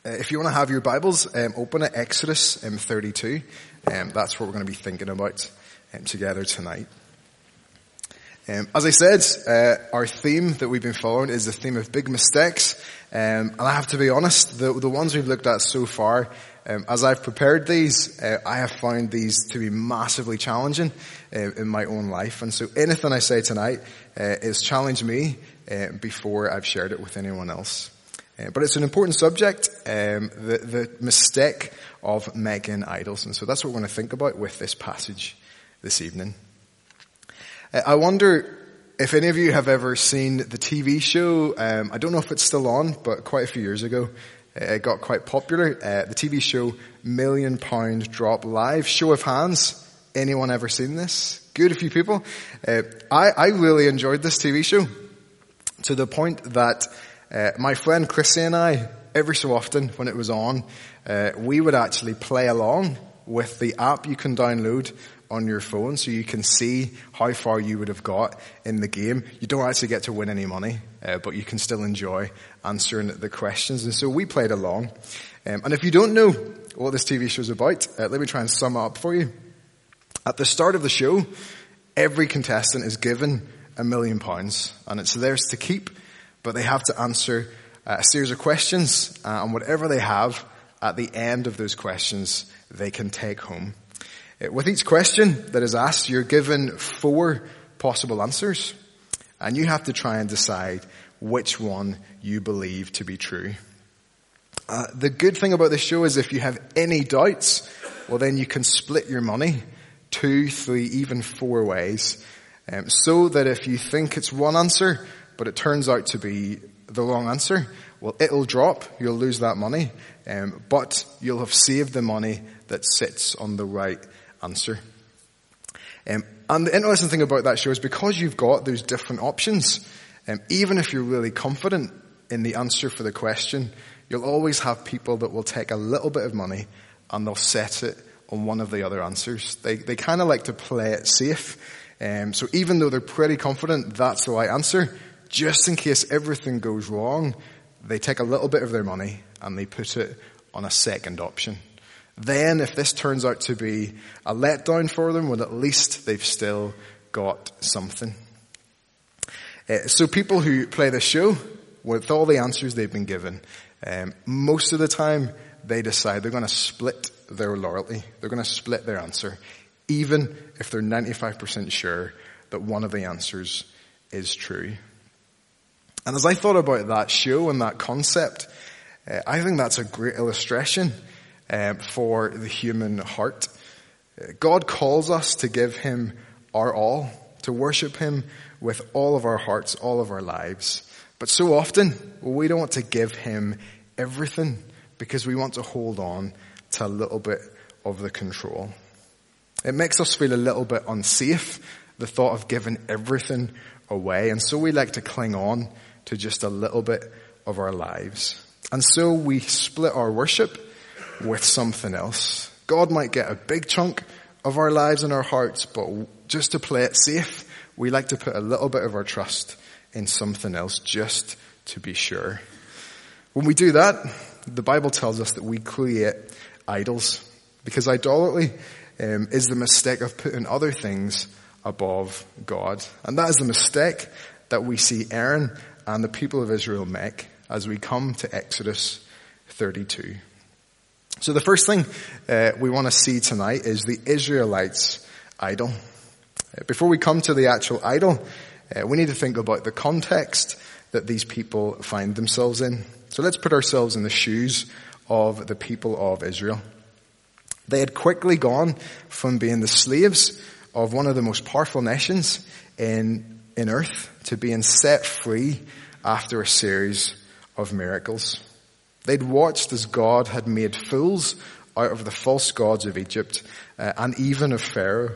If you want to have your Bibles, open at Exodus 32. That's what we're going to be thinking about together tonight. As I said, our theme that we've been following is the theme of big mistakes. And I have to be honest, the ones we've looked at so far, as I've prepared these, I have found these to be massively challenging in my own life. And so anything I say tonight is challenge me before I've shared it with anyone else. But it's an important subject, the mistake of making idols. And so that's what we're going to think about with this passage this evening. I wonder if any of you have ever seen the TV show, I don't know if it's still on, but quite a few years ago, it got quite popular. The TV show £1 Million Drop Live. Show of hands. Anyone ever seen this? Good, a few people. I really enjoyed this TV show to the point that my friend Chrissy and I, every so often when it was on, we would actually play along with the app you can download on your phone so you can see how far you would have got in the game. You don't actually get to win any money, but you can still enjoy answering the questions. And so we played along. And if you don't know what this TV show is about, let me try and sum it up for you. At the start of the show, every contestant is given £1 million, and it's theirs to keep. But they have to answer a series of questions, and whatever they have at the end of those questions, they can take home. With each question that is asked, you're given 4 possible answers, and you have to try and decide which one you believe to be true. The good thing about this show is if you have any doubts, well then you can split your money 2, 3, even 4 ways, so that if you think it's one answer, but it turns out to be the wrong answer, well, it'll drop, you'll lose that money, but you'll have saved the money that sits on the right answer. And the interesting thing about that show is because you've got those different options, even if you're really confident in the answer for the question, you'll always have people that will take a little bit of money and they'll set it on one of the other answers. They kind of like to play it safe. So even though they're pretty confident that's the right answer, just in case everything goes wrong, they take a little bit of their money and they put it on a second option. Then if this turns out to be a letdown for them, well, at least they've still got something. So people who play this show, with all the answers they've been given, most of the time they decide they're going to split their loyalty. They're going to split their answer, even if they're 95% sure that one of the answers is true. And as I thought about that show and that concept, I think that's a great illustration for the human heart. God calls us to give him our all, to worship him with all of our hearts, all of our lives. But so often, we don't want to give him everything because we want to hold on to a little bit of the control. It makes us feel a little bit unsafe, the thought of giving everything away. And so we like to cling on to just a little bit of our lives. And so we split our worship with something else. God might get a big chunk of our lives and our hearts, but just to play it safe, we like to put a little bit of our trust in something else just to be sure. When we do that, the Bible tells us that we create idols, because idolatry is the mistake of putting other things above God. And that is the mistake that we see Aaron and the people of Israel make as we come to Exodus 32. So the first thing we want to see tonight is the Israelites' idol. Before we come to the actual idol, we need to think about the context that these people find themselves in. So let's put ourselves in the shoes of the people of Israel. They had quickly gone from being the slaves of one of the most powerful nations in earth to being set free after a series of miracles. They'd watched as God had made fools out of the false gods of Egypt and even of Pharaoh.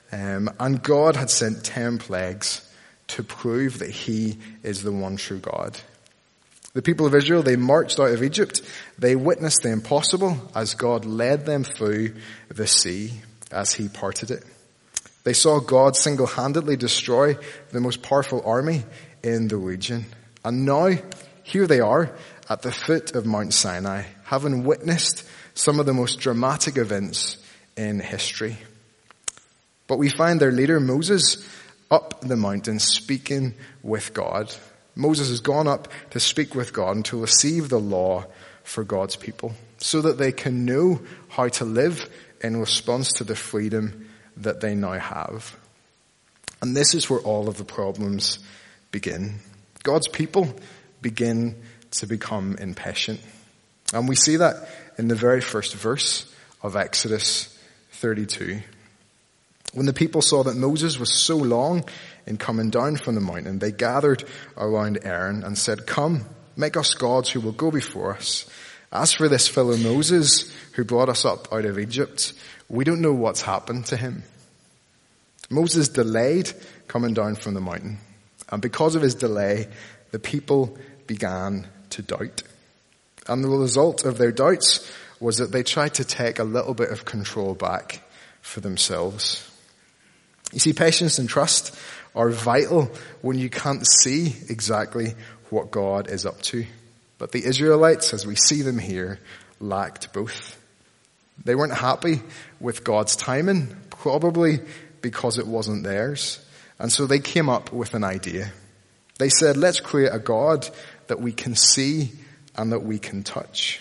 And God had sent 10 plagues to prove that he is the one true God. The people of Israel, they marched out of Egypt. They witnessed the impossible as God led them through the sea as he parted it. They saw God single-handedly destroy the most powerful army in the region. And now, here they are, at the foot of Mount Sinai, having witnessed some of the most dramatic events in history. But we find their leader, Moses, up the mountain speaking with God. Moses has gone up to speak with God and to receive the law for God's people so that they can know how to live in response to the freedom that they now have. And this is where all of the problems begin. God's people begin to become impatient. And we see that in the very first verse of Exodus 32. When the people saw that Moses was so long in coming down from the mountain, they gathered around Aaron and said, "Come, make us gods who will go before us. As for this fellow Moses who brought us up out of Egypt, we don't know what's happened to him." Moses delayed coming down from the mountain. And because of his delay, the people began to doubt. And the result of their doubts was that they tried to take a little bit of control back for themselves. You see, patience and trust are vital when you can't see exactly what God is up to. But the Israelites, as we see them here, lacked both. They weren't happy with God's timing, probably because it wasn't theirs. And so they came up with an idea. They said, let's create a God that we can see and that we can touch.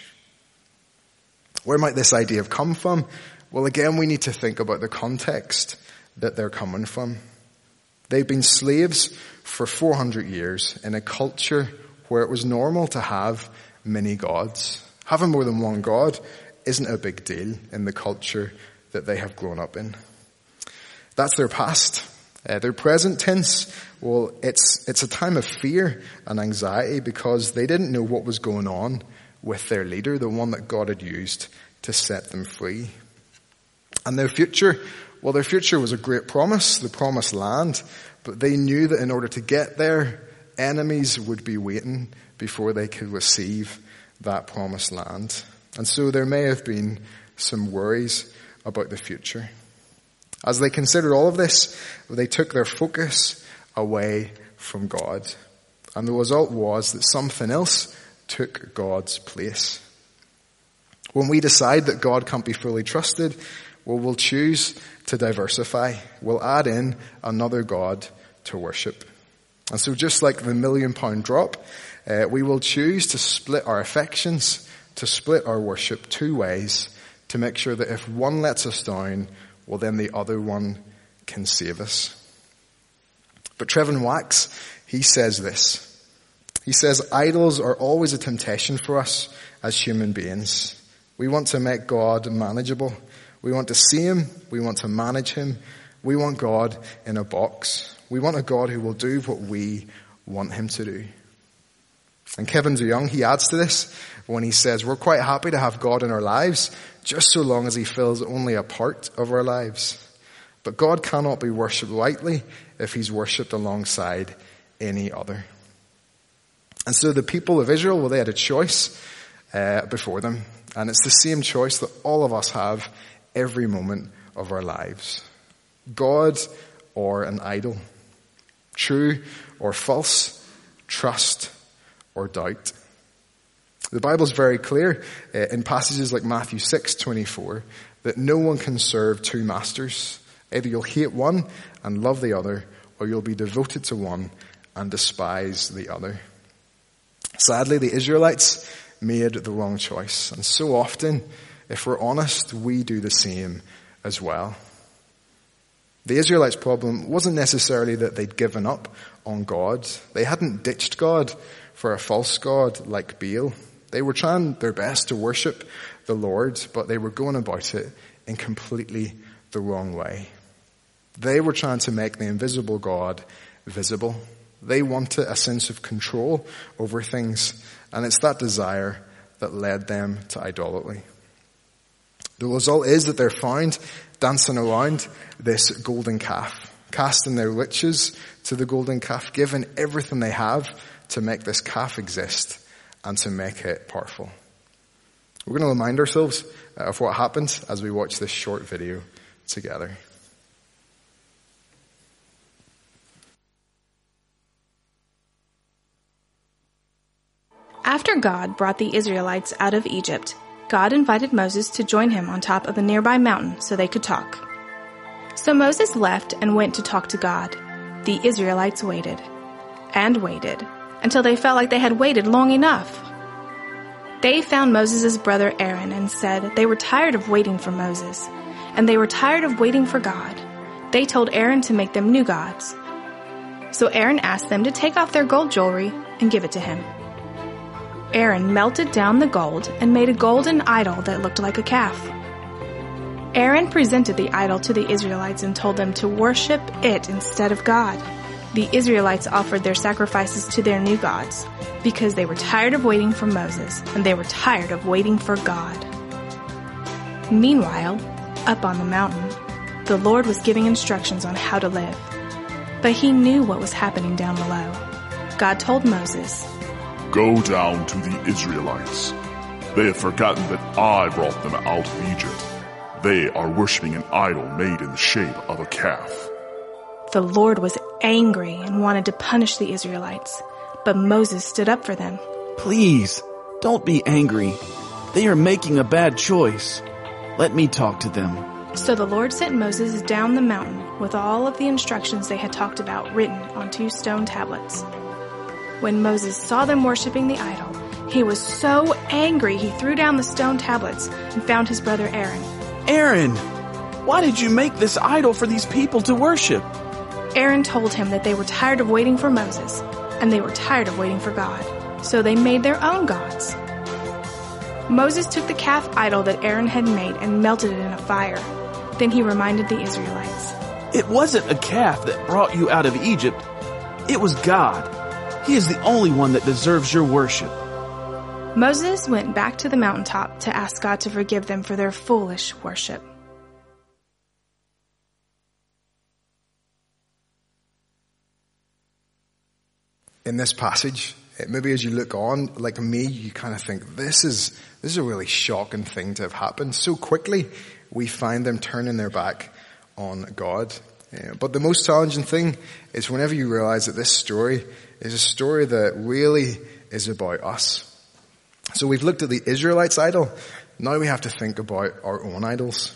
Where might this idea have come from? Well, again, we need to think about the context that they're coming from. They've been slaves for 400 years in a culture where it was normal to have many gods. Having more than one god isn't a big deal in the culture that they have grown up in. That's their past. Their present tense, well, it's a time of fear and anxiety because they didn't know what was going on with their leader, the one that God had used to set them free. And their future was a great promise, the promised land, but they knew that in order to get there, enemies would be waiting before they could receive that promised land. And so there may have been some worries about the future. As they considered all of this, they took their focus away from God. And the result was that something else took God's place. When we decide that God can't be fully trusted, well, we'll choose to diversify. We'll add in another God to worship. And so just like the £1 million drop, we will choose to split our affections, to split our worship two ways, to make sure that if one lets us down, well, then the other one can save us. But Trevin Wax, he says this. He says, idols are always a temptation for us as human beings. We want to make God manageable. We want to see him. We want to manage him. We want God in a box. We want a God who will do what we want him to do. And Kevin DeYoung, he adds to this when he says, we're quite happy to have God in our lives, just so long as he fills only a part of our lives. But God cannot be worshipped lightly if he's worshipped alongside any other. And so the people of Israel, well, they had a choice before them. And it's the same choice that all of us have every moment of our lives. God or an idol. True or false. Trust or doubt. The Bible's very clear in passages like Matthew 6:24 that no one can serve two masters. Either you'll hate one and love the other, or you'll be devoted to one and despise the other. Sadly, the Israelites made the wrong choice. And so often, if we're honest, we do the same as well. The Israelites' problem wasn't necessarily that they'd given up on God. They hadn't ditched God for a false god like Baal. They were trying their best to worship the Lord, but they were going about it in completely the wrong way. They were trying to make the invisible God visible. They wanted a sense of control over things, and it's that desire that led them to idolatry. The result is that they're found dancing around this golden calf, casting their riches to the golden calf, giving everything they have to make this calf exist and to make it powerful. We're going to remind ourselves of what happened as we watch this short video together. After God brought the Israelites out of Egypt, God invited Moses to join him on top of a nearby mountain so they could talk. So Moses left and went to talk to God. The Israelites waited and waited until they felt like they had waited long enough. They found Moses' brother Aaron and said they were tired of waiting for Moses, and they were tired of waiting for God. They told Aaron to make them new gods. So Aaron asked them to take off their gold jewelry and give it to him. Aaron melted down the gold and made a golden idol that looked like a calf. Aaron presented the idol to the Israelites and told them to worship it instead of God. The Israelites offered their sacrifices to their new gods because they were tired of waiting for Moses and they were tired of waiting for God. Meanwhile, up on the mountain, the Lord was giving instructions on how to live. But he knew what was happening down below. God told Moses, "Go down to the Israelites. They have forgotten that I brought them out of Egypt. They are worshiping an idol made in the shape of a calf." The Lord was angry and wanted to punish the Israelites, but Moses stood up for them. "Please, don't be angry. They are making a bad choice. Let me talk to them." So the Lord sent Moses down the mountain with all of the instructions they had talked about written on 2 stone tablets. When Moses saw them worshiping the idol, he was so angry he threw down the stone tablets and found his brother Aaron. "Aaron, why did you make this idol for these people to worship?" Aaron told him that they were tired of waiting for Moses, and they were tired of waiting for God, so they made their own gods. Moses took the calf idol that Aaron had made and melted it in a fire. Then he reminded the Israelites, "It wasn't a calf that brought you out of Egypt. It was God. He is the only one that deserves your worship." Moses went back to the mountaintop to ask God to forgive them for their foolish worship. In this passage, maybe as you look on, like me, you kind of think, this is a really shocking thing to have happened. So quickly, we find them turning their back on God. But the most challenging thing is whenever you realize that this story is a story that really is about us. So we've looked at the Israelites' idol. Now we have to think about our own idols.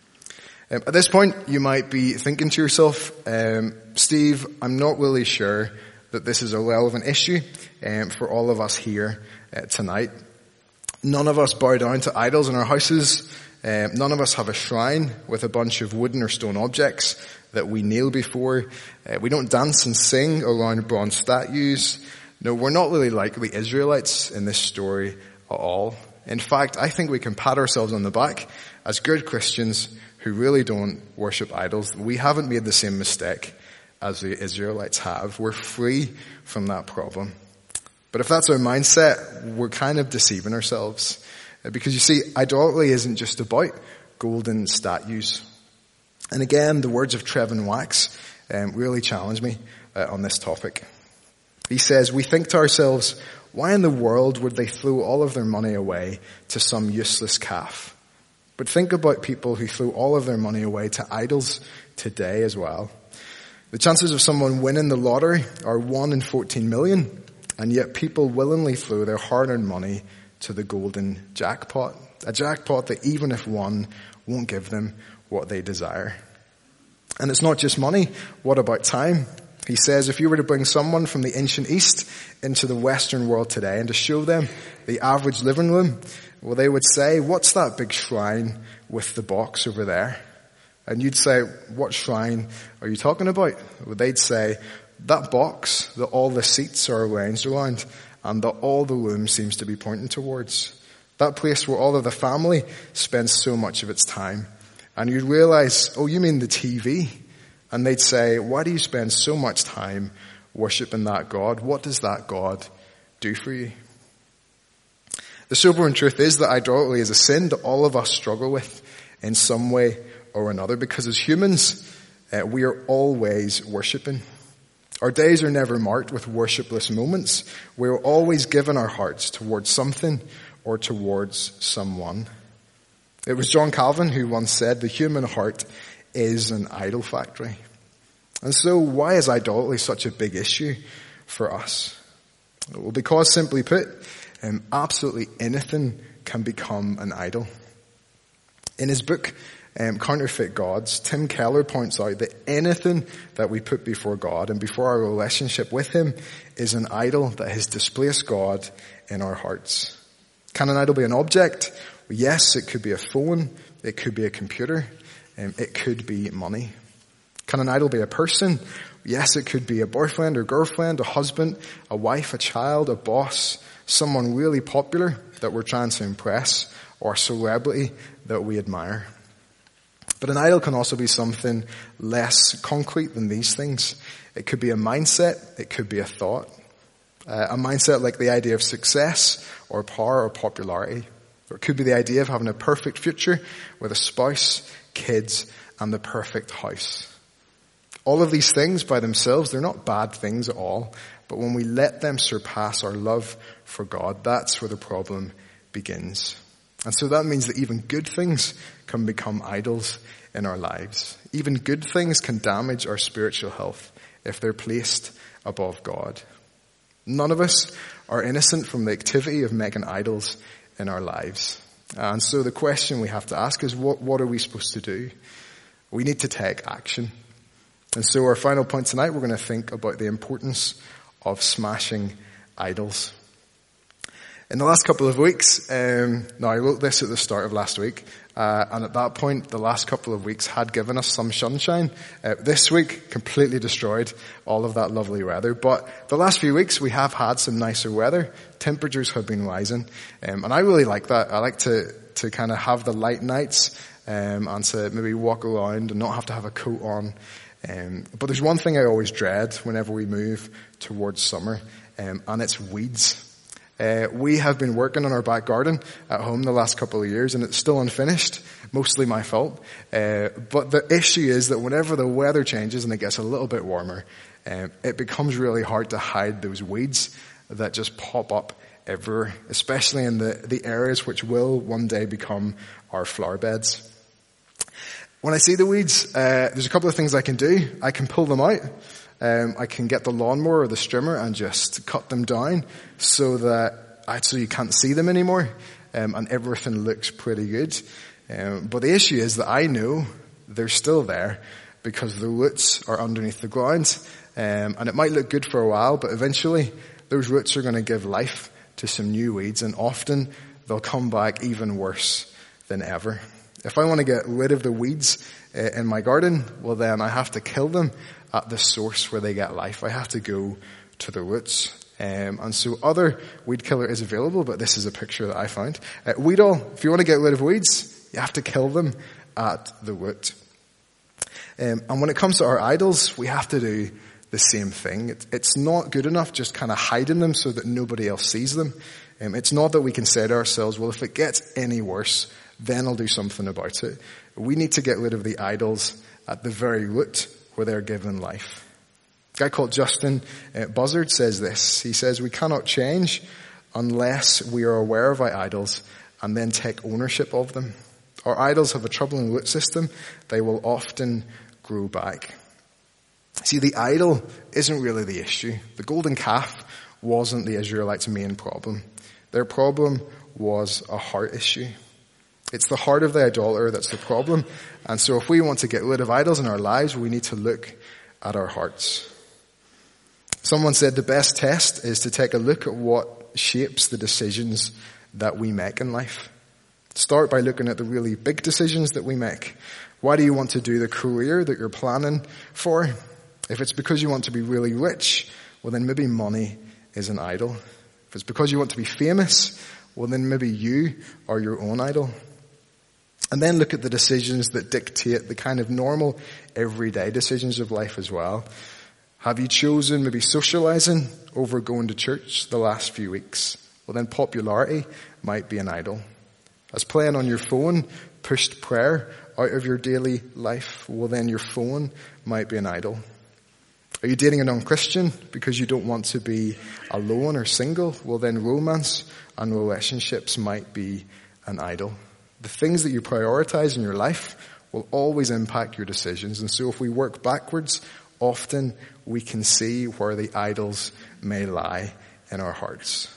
At this point, you might be thinking to yourself, Steve, I'm not really sure that this is a relevant issue for all of us here tonight. None of us bow down to idols in our houses. None of us have a shrine with a bunch of wooden or stone objects that we kneel before. We don't dance and sing around bronze statues. No, we're not really like the Israelites in this story at all. In fact, I think we can pat ourselves on the back as good Christians who really don't worship idols. We haven't made the same mistake as the Israelites have. We're free from that problem. But if that's our mindset, we're kind of deceiving ourselves. Because you see, idolatry isn't just about golden statues. And again, the words of Trevin Wax really challenge me on this topic. He says, "We think to ourselves, why in the world would they throw all of their money away to some useless calf? But think about people who throw all of their money away to idols today as well. The chances of someone winning the lottery are 1 in 14 million, and yet people willingly throw their hard-earned money to the golden jackpot, a jackpot that even if won, won't give them what they desire." And it's not just money. What about time? He says, if you were to bring someone from the ancient East into the Western world today and to show them the average living room, well, they would say, "What's that big shrine with the box over there?" And you'd say, "What shrine are you talking about?" Well, they'd say, "That box that all the seats are arranged around and that all the room seems to be pointing towards. That place where all of the family spends so much of its time." And you'd realize, "Oh, you mean the TV?" And they'd say, "Why do you spend so much time worshiping that God? What does that God do for you?" The sobering truth is that idolatry is a sin that all of us struggle with in some way or another, because as humans, we are always worshiping. Our days are never marked with worshipless moments. We are always giving our hearts towards something or towards someone. It was John Calvin who once said, "The human heart is an idol factory." And so why is idolatry such a big issue for us? Well, because simply put, Absolutely anything can become an idol. In his book, Counterfeit Gods, Tim Keller points out that anything that we put before God and before our relationship with him is an idol that has displaced God in our hearts. Can an idol be an object? Well, yes, it could be a phone, it could be a computer, it could be money. Can an idol be a person? Yes, it could be a boyfriend or girlfriend, a husband, a wife, a child, a boss, someone really popular that we're trying to impress, or a celebrity that we admire. But an idol can also be something less concrete than these things. It could be a mindset, it could be a thought. A mindset like the idea of success or power or popularity. Or it could be the idea of having a perfect future with a spouse, kids, and the perfect house. All of these things by themselves, they're not bad things at all, but when we let them surpass our love for God, that's where the problem begins. And so that means that even good things can become idols in our lives. Even good things can damage our spiritual health if they're placed above God. None of us are innocent from the activity of making idols in our lives. And so the question we have to ask is, what are we supposed to do? We need to take action. And so our final point tonight, we're going to think about the importance of smashing idols. In the last couple of weeks, now I wrote this at the start of last week, and at that point, the last couple of weeks had given us some sunshine. This week, completely destroyed all of that lovely weather. But the last few weeks, we have had some nicer weather. Temperatures have been rising, and I really like that. I like to kind of have the light nights, and to maybe walk around and not have to have a coat on. But there's one thing I always dread whenever we move towards summer, and it's weeds. We have been working on our back garden at home the last couple of years, and it's still unfinished, mostly my fault. But the issue is that whenever the weather changes and it gets a little bit warmer, it becomes really hard to hide those weeds that just pop up everywhere, especially in the areas which will one day become our flower beds. When I see the weeds, there's a couple of things I can do. I can pull them out. I can get the lawnmower or the strimmer and just cut them down so that actually you can't see them anymore, and everything looks pretty good. But the issue is that I know they're still there because the roots are underneath the ground, and it might look good for a while, but eventually those roots are going to give life to some new weeds, and often they'll come back even worse than ever. If I want to get rid of the weeds in my garden, well then I have to kill them at the source where they get life. I have to go to the roots. And so other weed killer is available, but this is a picture that I found. Weedall, if you want to get rid of weeds, you have to kill them at the root. And when it comes to our idols, we have to do the same thing. It's not good enough just kind of hiding them so that nobody else sees them. It's not that we can say to ourselves, well, if it gets any worse, then I'll do something about it. We need to get rid of the idols at the very root where they're given life. A guy called Justin Buzzard says this. He says, we cannot change unless we are aware of our idols and then take ownership of them. Our idols have a troubling root system. They will often grow back. See, the idol isn't really the issue. The golden calf wasn't the Israelites' main problem. Their problem was a heart issue. It's the heart of the idolater that's the problem. And so if we want to get rid of idols in our lives, we need to look at our hearts. Someone said the best test is to take a look at what shapes the decisions that we make in life. Start by looking at the really big decisions that we make. Why do you want to do the career that you're planning for? If it's because you want to be really rich, well then maybe money is an idol. If it's because you want to be famous, well then maybe you are your own idol. And then look at the decisions that dictate the kind of normal, everyday decisions of life as well. Have you chosen maybe socializing over going to church the last few weeks? Well then popularity might be an idol. Has playing on your phone pushed prayer out of your daily life? Well then your phone might be an idol. Are you dating a non-Christian because you don't want to be alone or single? Well then romance and relationships might be an idol. The things that you prioritize in your life will always impact your decisions. And so if we work backwards, often we can see where the idols may lie in our hearts.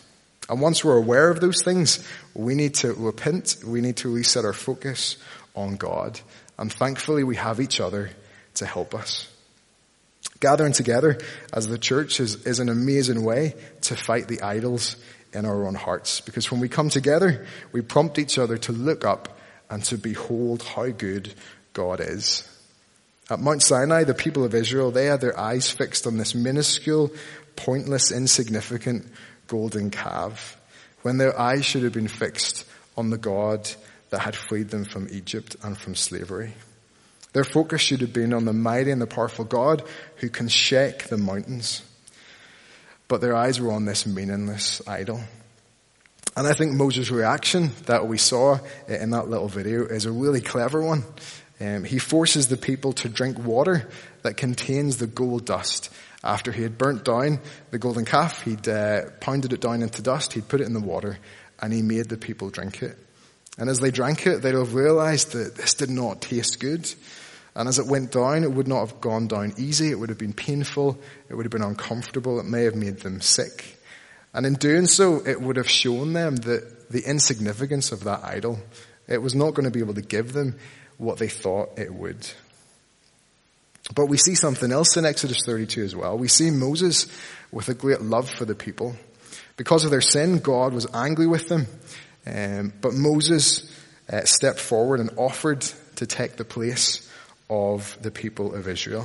And once we're aware of those things, we need to repent. We need to reset our focus on God. And thankfully, we have each other to help us. Gathering together as the church is an amazing way to fight the idols in our own hearts. Because when we come together, we prompt each other to look up and to behold how good God is. At Mount Sinai, the people of Israel, they had their eyes fixed on this minuscule, pointless, insignificant golden calf, when their eyes should have been fixed on the God that had freed them from Egypt and from slavery. Their focus should have been on the mighty and the powerful God who can shake the mountains. But their eyes were on this meaningless idol. And I think Moses' reaction that we saw in that little video is a really clever one. He forces the people to drink water that contains the gold dust. After he had burnt down the golden calf, he'd pounded it down into dust, he'd put it in the water, and he made the people drink it. And as they drank it, they'd have realized that this did not taste good. And as it went down, it would not have gone down easy. It would have been painful. It would have been uncomfortable. It may have made them sick. And in doing so, it would have shown them that the insignificance of that idol. It was not going to be able to give them what they thought it would. But we see something else in Exodus 32 as well. We see Moses with a great love for the people. Because of their sin, God was angry with them. But Moses stepped forward and offered to take the place of the people of Israel.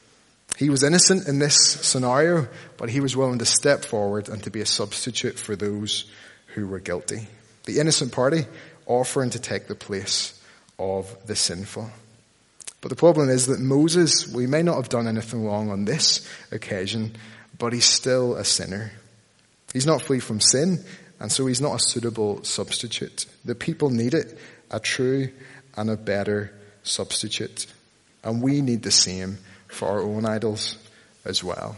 He was innocent in this scenario, but he was willing to step forward and to be a substitute for those who were guilty. The innocent party offering to take the place of the sinful. But the problem is that Moses, we may not have done anything wrong on this occasion, but he's still a sinner. He's not free from sin, and so he's not a suitable substitute. The people need it, a true and a better substitute. And we need the same for our own idols as well.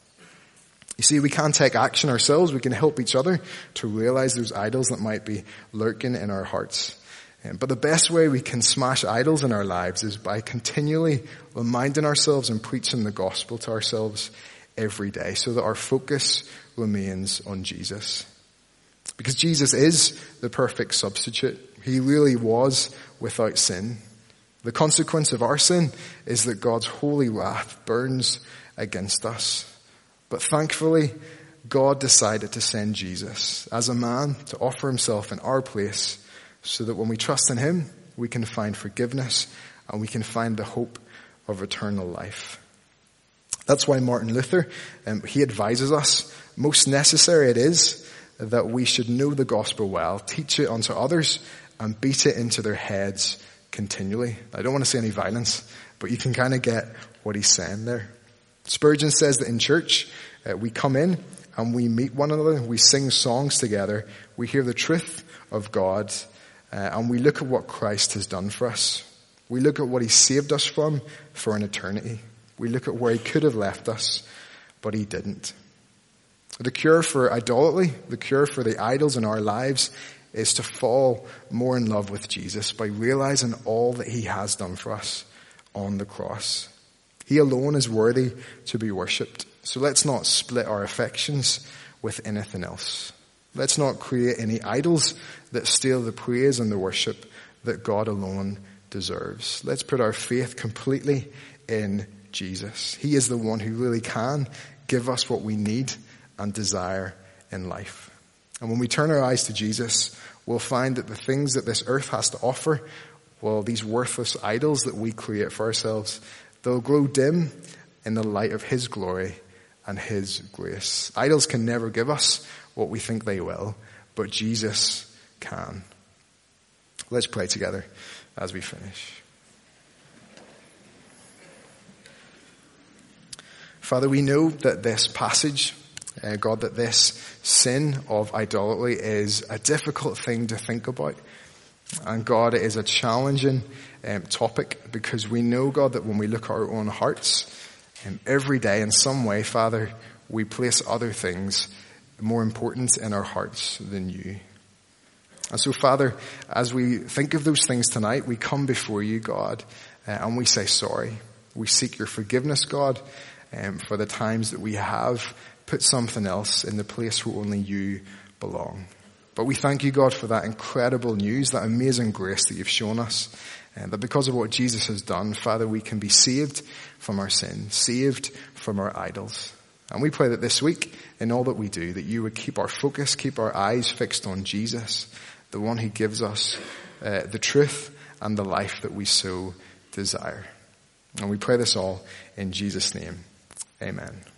You see, we can't take action ourselves. We can help each other to realize those idols that might be lurking in our hearts. But the best way we can smash idols in our lives is by continually reminding ourselves and preaching the gospel to ourselves every day so that our focus remains on Jesus. Because Jesus is the perfect substitute. He really was without sin. The consequence of our sin is that God's holy wrath burns against us. But thankfully, God decided to send Jesus as a man to offer himself in our place so that when we trust in him, we can find forgiveness and we can find the hope of eternal life. That's why Martin Luther, he advises us, most necessary it is that we should know the gospel well, teach it unto others, and beat it into their heads continually. I don't want to say any violence, but you can kind of get what he's saying there. Spurgeon says that in church, we come in and we meet one another, we sing songs together, we hear the truth of God, and we look at what Christ has done for us. We look at what he saved us from for an eternity. We look at where he could have left us, but he didn't. The cure for idolatry, the cure for the idols in our lives, is to fall more in love with Jesus by realizing all that he has done for us on the cross. He alone is worthy to be worshipped. So let's not split our affections with anything else. Let's not create any idols that steal the praise and the worship that God alone deserves. Let's put our faith completely in Jesus. He is the one who really can give us what we need and desire in life. And when we turn our eyes to Jesus, we'll find that the things that this earth has to offer, well, these worthless idols that we create for ourselves, they'll grow dim in the light of his glory and his grace. Idols can never give us what we think they will, but Jesus can. Let's pray together as we finish. Father, we know that this passage, God, that this sin of idolatry is a difficult thing to think about. And God, it is a challenging topic because we know, God, that when we look at our own hearts, every day in some way, Father, we place other things more important in our hearts than you. And so, Father, as we think of those things tonight, we come before you, God, and we say sorry. We seek your forgiveness, God, for the times that we have put something else in the place where only you belong. But we thank you, God, for that incredible news, that amazing grace that you've shown us, and that because of what Jesus has done, Father, we can be saved from our sin, saved from our idols. And we pray that this week, in all that we do, that you would keep our focus, keep our eyes fixed on Jesus, the one who gives us the truth and the life that we so desire. And we pray this all in Jesus' name. Amen.